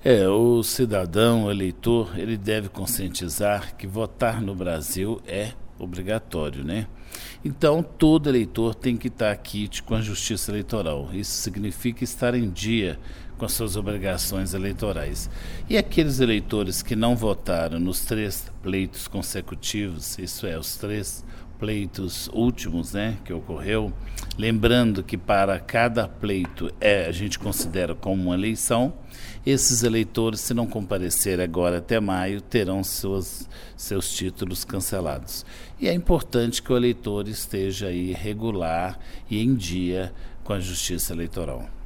O cidadão, o eleitor, ele deve conscientizar que votar no Brasil é obrigatório, né? Então, todo eleitor tem que estar quite com a justiça eleitoral. Isso significa estar em dia com as suas obrigações eleitorais. E aqueles eleitores que não votaram nos 3 pleitos consecutivos, isso é, os 3 pleitos últimos, né, que ocorreu, lembrando que para cada pleito a gente considera como uma eleição, esses eleitores, se não comparecerem agora até maio, terão seus títulos cancelados. E é importante que o eleitor esteja aí regular e em dia com a justiça eleitoral.